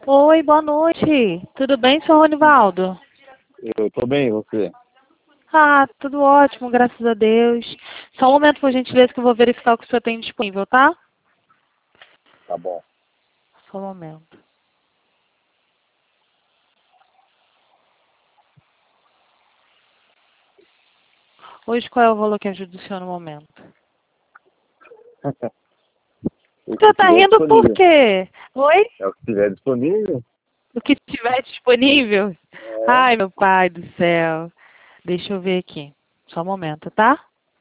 Oi, boa noite. Tudo bem, senhor Ronivaldo? Eu tô bem, e você? Ah, tudo ótimo, graças a Deus. Só um momento, por gentileza, que eu vou verificar o que o senhor tem disponível, tá? Tá bom. Só um momento. Hoje, qual é o valor que ajuda o senhor no momento? O O senhor que tá tiver rindo por disponível. quê? Oi? É o que tiver disponível? O que tiver disponível? É. Ai, meu pai do céu. Deixa eu ver aqui. Só um momento, tá?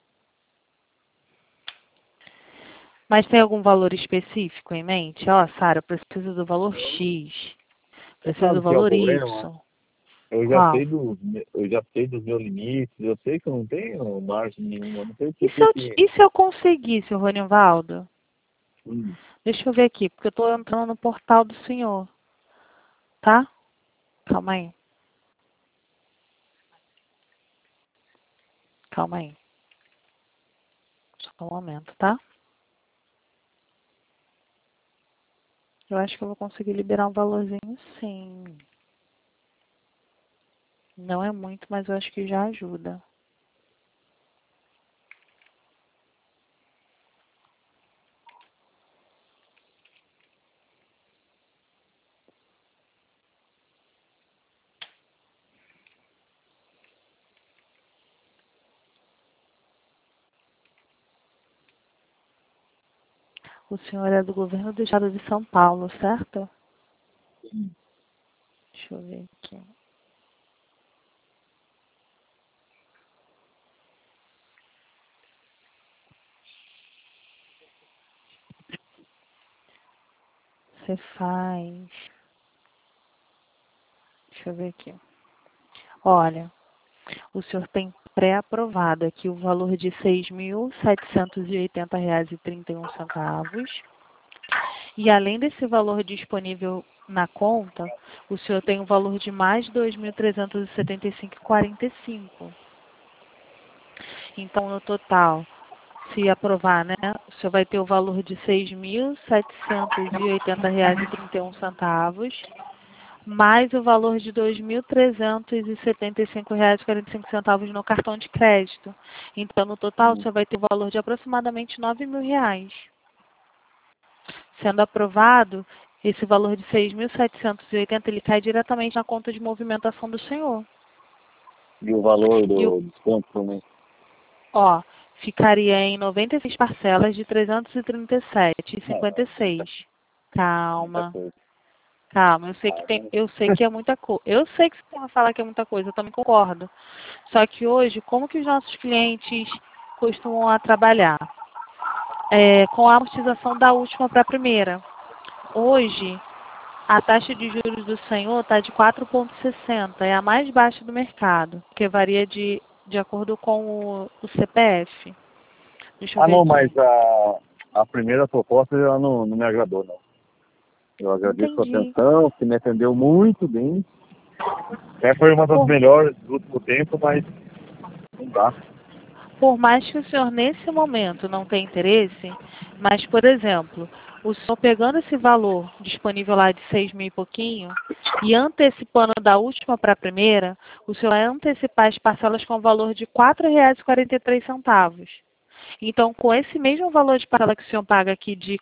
Mas tem algum valor específico em mente? Ó, Sara, eu preciso do valor X. Você Preciso do sabe o que é o valor problema? Y. Eu já Qual? sei eu já sei dos meus limites, eu sei que eu não tenho margem nenhuma, eu não sei E por se que eu, que... e se eu conseguir, seu Ronivaldo? Hum, Deixa eu ver aqui, porque eu estou entrando no portal do senhor, tá? Calma aí. Calma aí. Só um momento, tá? Eu acho que eu vou conseguir liberar um valorzinho, sim. Não é muito, mas eu acho que já ajuda. O senhor é do governo do estado de São Paulo, certo? Deixa eu ver aqui. Você faz. Deixa eu ver aqui. Olha, o senhor tem pré-aprovado aqui o valor de R$ 6.780,31. E além desse valor disponível na conta, o senhor tem um valor de mais de R$ 2.375,45. Então, no total, se aprovar, né, o senhor vai ter o valor de R$ 6.780,31, mais o valor de R$ 2.375,45 no cartão de crédito. Então, no total, o hum. senhor vai ter o valor de aproximadamente R$ 9.000. Sendo aprovado, esse valor de 6.780 ele cai diretamente na conta de movimentação do senhor. E o valor E, do desconto também? ó, ficaria em 96 parcelas de Não, 337,56. muita Calma, coisa. calma. Ah, Eu sei que é muita coisa. Eu sei que você vai falar que é muita coisa, eu também concordo. Só que hoje, como que os nossos clientes costumam a trabalhar? Com a amortização da última para a primeira. Hoje, a taxa de juros do senhor está de 4,60, é a mais baixa do mercado, que varia de acordo com o CPF. Deixa eu ah, ver não, mas aqui. a primeira proposta ela não me agradou, não. Eu agradeço a Entendi. atenção, você me atendeu muito bem. Até foi uma das Por, melhores do último tempo, mas não dá. por mais que o senhor nesse momento não tenha interesse, mas, por exemplo, o senhor pegando esse valor disponível lá de 6.000 e pouquinho e antecipando da última para a primeira, o senhor vai antecipar as parcelas com o valor de R$ 4,43. Então, com esse mesmo valor de parcela que o senhor paga aqui de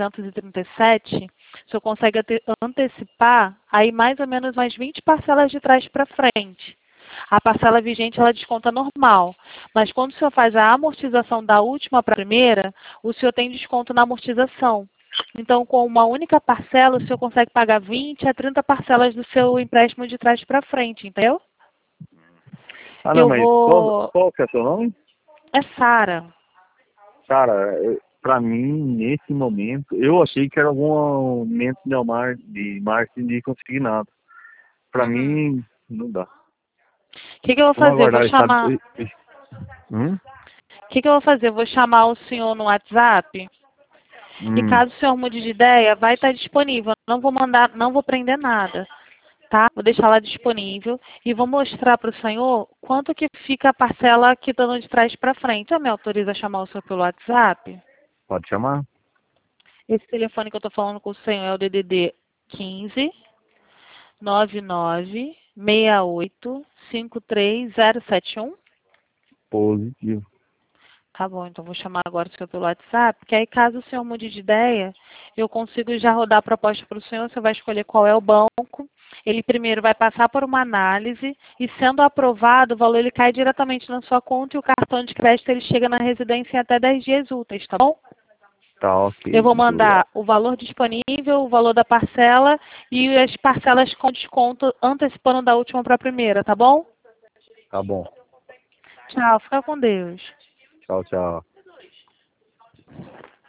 337, o senhor consegue antecipar aí mais ou menos umas 20 parcelas de trás para frente. A parcela vigente ela desconta normal, mas quando o senhor faz a amortização da última para a primeira, o senhor tem desconto na amortização. Então, com uma única parcela, o senhor consegue pagar 20 a 30 parcelas do seu empréstimo de trás para frente, entendeu? Ah, não, Eu mas vou. qual que é o seu nome? É Sara. Cara, pra mim, nesse momento, eu achei que era algum aumento de marketing de consignado. Pra Uhum. mim, não dá. Que eu vou Vamos fazer? Eu vou aguardar o estado. chamar. Hum? Que eu vou fazer? Eu vou chamar o senhor no WhatsApp e Hum. caso o senhor mude de ideia, vai estar disponível. Não vou mandar, não vou prender nada, tá? Vou deixar lá disponível e vou mostrar para o senhor quanto que fica a parcela que dando de trás para frente. Você me autoriza a chamar o senhor pelo WhatsApp? Pode chamar. Esse telefone que eu estou falando com o senhor é o DDD 15. 996853071. Positivo. Tá bom, então vou chamar agora o senhor pelo WhatsApp, porque aí caso o senhor mude de ideia, eu consigo já rodar a proposta para o senhor, você vai escolher qual é o banco, ele primeiro vai passar por uma análise e sendo aprovado, o valor ele cai diretamente na sua conta e o cartão de crédito ele chega na residência em até 10 dias úteis, tá bom? Tá, ok. Eu vou Muito mandar obrigado. o valor disponível, o valor da parcela e as parcelas com desconto antecipando da última para a primeira, tá bom? Tá bom. Tchau, fica com Deus. Tchau, tchau.